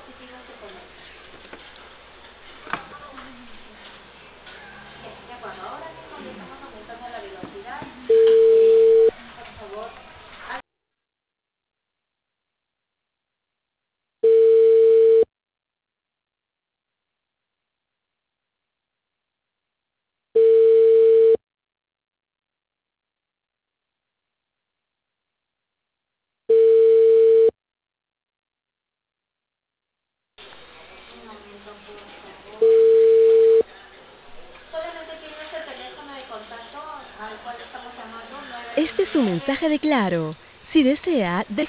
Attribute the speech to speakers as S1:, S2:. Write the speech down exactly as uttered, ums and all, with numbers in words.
S1: dispositivo se conecta. Bien, de acuerdo. Ahora mismo le estamos aumentando la velocidad. Eh, por favor. Un momento, por favor. Solamente tienes el teléfono de contacto al cual estamos llamando.
S2: Este es un mensaje de Claro. Si desea, de